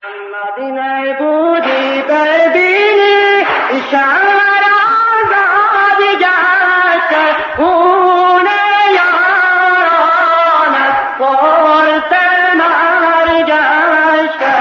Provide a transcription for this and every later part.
مدینه بودی ببینی شهر آزادی گشته خون یارانت پرس مرگ گشته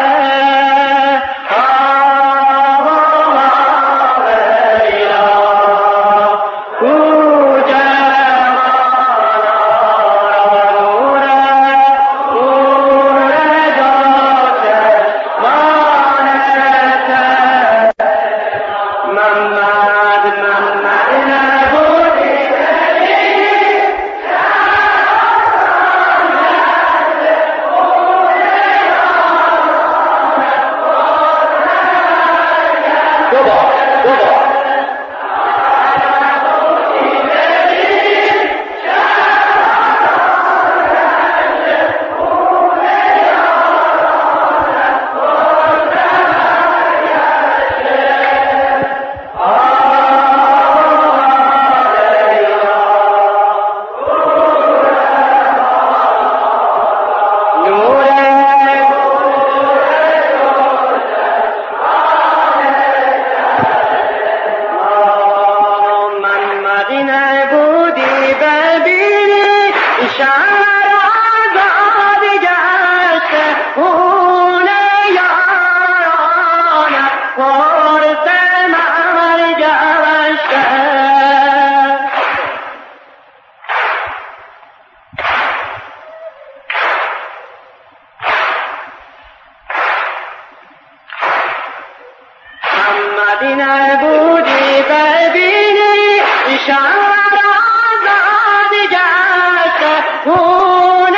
مدینه بودی ببینی شهر آزادی گشته خون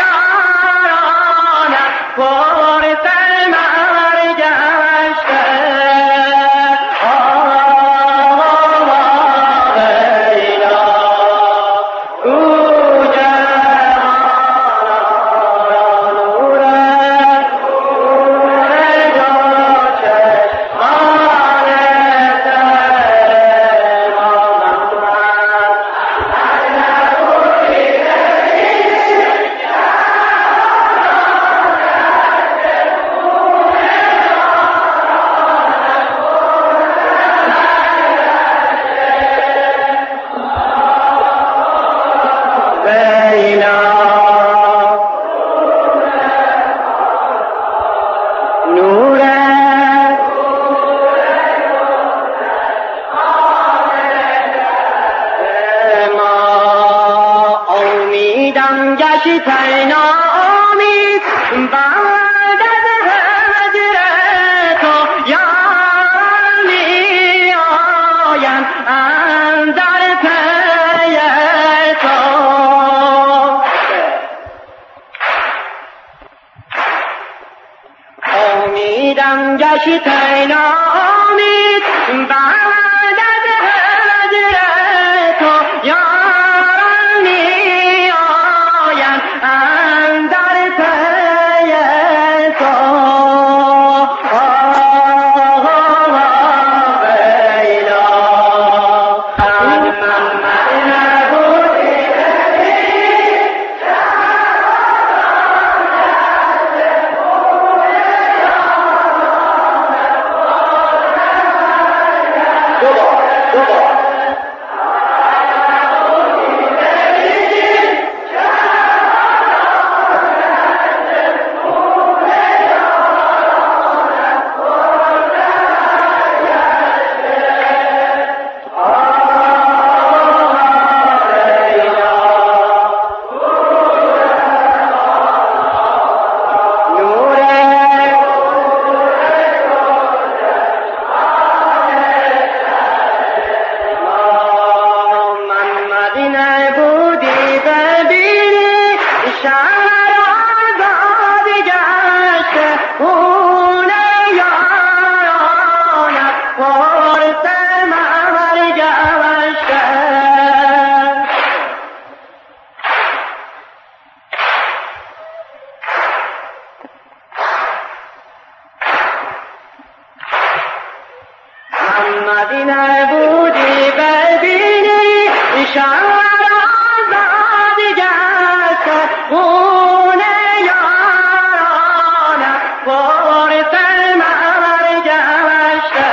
یارانت پرس مرگ گشته گشتن آمید بعد از هجر تو یاری آیم اندر پی تو امیدم گشتن آمید بعد از هجر تو مدینه بودی ببینی شهر آزادی گشته خون یارانت پرس قمر گشته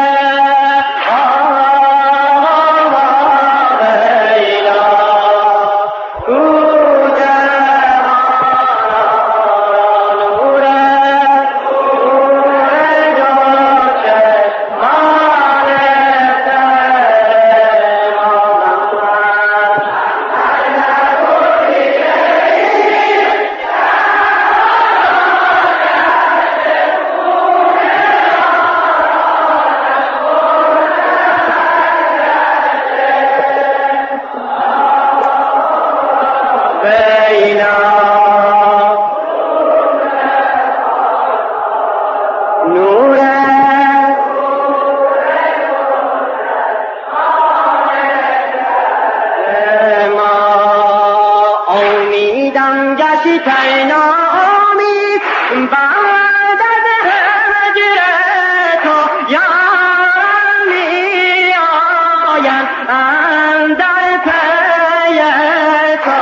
نامید بعد از هجر تو یاران می آیند اندر پی تو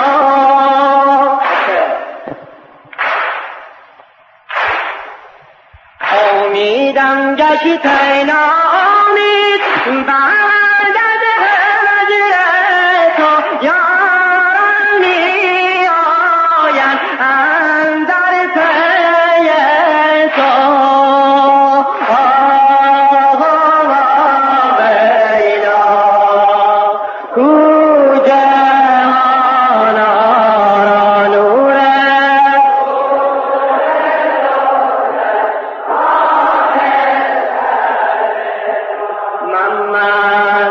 امیدم گشت نامید بعد از هجر تو یاران می آیند اندر پی تو بینا کو جهان را نوره محمد